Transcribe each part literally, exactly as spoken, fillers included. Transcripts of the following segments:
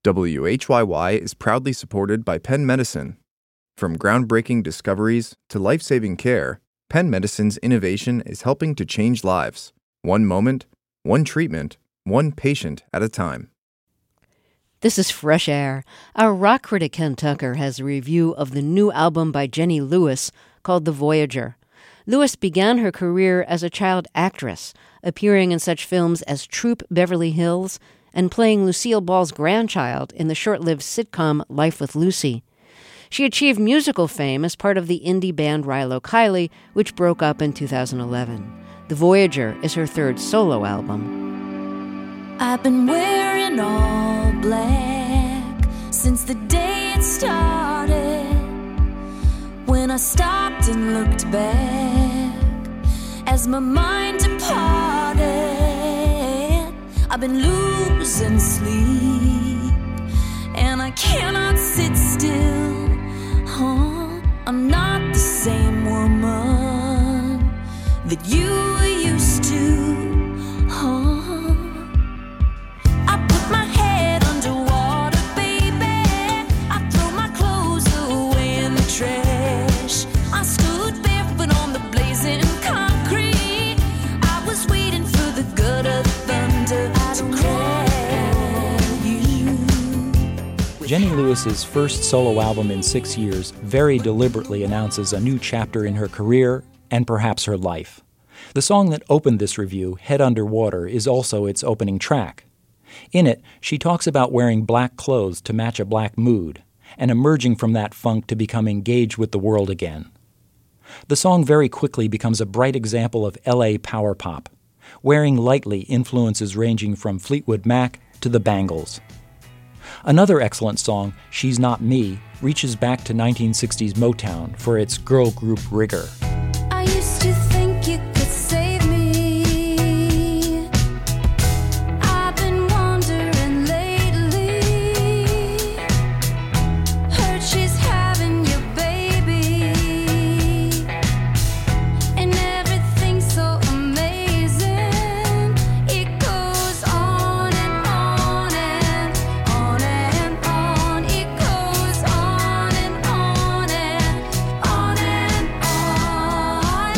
W H Y Y is proudly supported by Penn Medicine. From groundbreaking discoveries to life-saving care, Penn Medicine's innovation is helping to change lives, one moment, one treatment, one patient at a time. This is Fresh Air. Our rock critic Ken Tucker has a review of the new album by Jenny Lewis called The Voyager. Lewis began her career as a child actress, appearing in such films as Troop Beverly Hills and playing Lucille Ball's grandchild in the short-lived sitcom Life with Lucy. She achieved musical fame as part of the indie band Rilo Kiley, which broke up in two thousand eleven. The Voyager is her third solo album. I've been wearing all black since the day it started. When I stopped and looked back as my mind departed, I've been losing sleep and I cannot sit still. Oh, I'm not the same woman that you were used to. Oh, I put my head underwater, baby. I throw my clothes away in the trash. I stood barefoot on the blazing concrete. I was waiting for the gutter thunder to crash. Jenny Lewis's first solo album in six years very deliberately announces a new chapter in her career and perhaps her life. The song that opened this review, Head Under Water, is also its opening track. In it, she talks about wearing black clothes to match a black mood and emerging from that funk to become engaged with the world again. The song very quickly becomes a bright example of L A power pop, wearing lightly influences ranging from Fleetwood Mac to the Bangles. Another excellent song, She's Not Me, reaches back to nineteen sixties Motown for its girl group rigor. I used to think you could save me. I've been wondering lately. Heard she's having your baby, and everything's so amazing. It goes on and on and on and on. It goes on and on and on and on.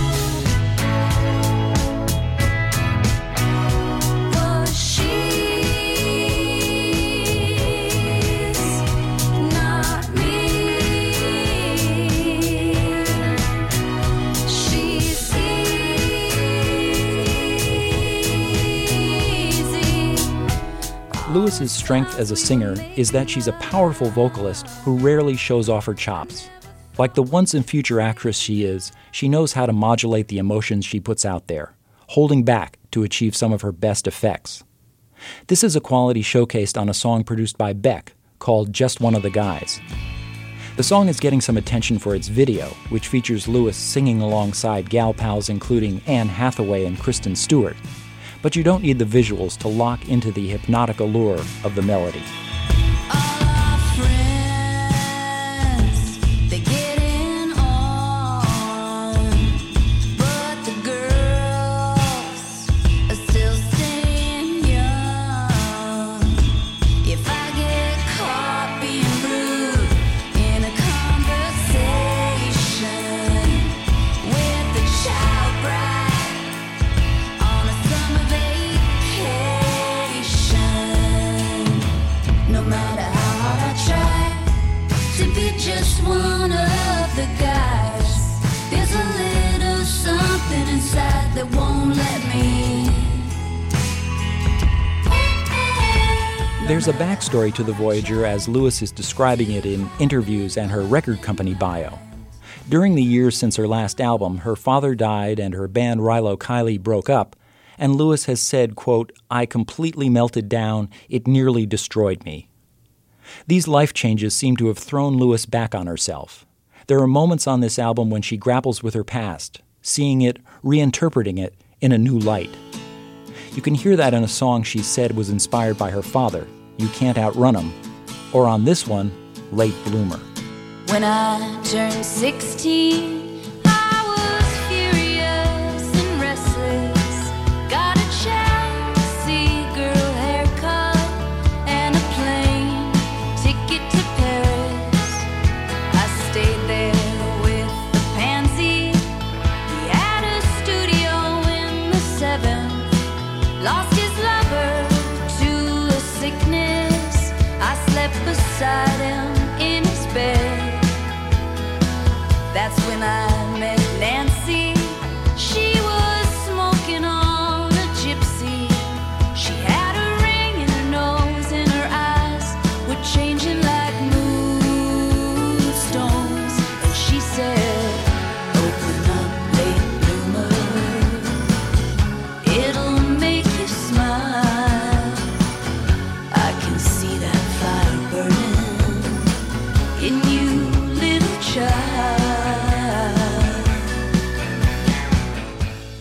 But she's not me. She's easy. Lewis's strength as a singer is that she's a powerful vocalist who rarely shows off her chops. Like the once and future actress she is, she knows how to modulate the emotions she puts out there, holding back to achieve some of her best effects. This is a quality showcased on a song produced by Beck called Just One of the Guys. The song is getting some attention for its video, which features Lewis singing alongside gal pals including Anne Hathaway and Kristen Stewart. But you don't need the visuals to lock into the hypnotic allure of the melody. All our friends, they getting on, but the girls are still staying young. If I get caught being rude in a conversation with a child bride on a summer vacation, no matter how hard I try to be just one of the guys, there's a little something inside that won't let me. There's a backstory to The Voyager as Lewis is describing it in interviews and her record company bio. During the years since her last album, her father died and her band Rilo Kiley broke up, and Lewis has said, quote, "I completely melted down, it nearly destroyed me." These life changes seem to have thrown Lewis back on herself. There are moments on this album when she grapples with her past, seeing it, reinterpreting it in a new light. You can hear that in a song she said was inspired by her father, You Can't Outrun 'Em, or on this one, Late Bloomer. When I turned sixteen, I was furious and restless. Got a Chelsea girl haircut and a plain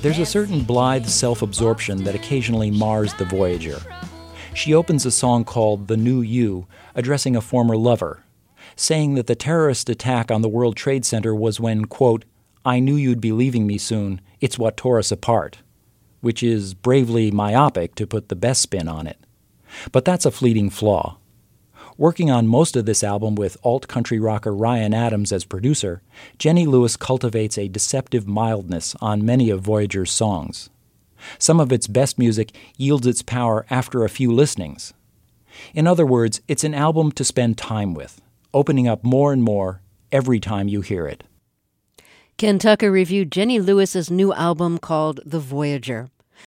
There's a certain blithe self-absorption that occasionally mars the Voyager. She opens a song called The New You, addressing a former lover, saying that the terrorist attack on the World Trade Center was when, quote, I knew you'd be leaving me soon, it's what tore us apart, which is bravely myopic to put the best spin on it. But that's a fleeting flaw. Working on most of this album with alt-country rocker Ryan Adams as producer, Jenny Lewis cultivates a deceptive mildness on many of Voyager's songs. Some of its best music yields its power after a few listenings. In other words, it's an album to spend time with, opening up more and more every time you hear it. Ken Tucker reviewed Jenny Lewis's new album called The Voyager.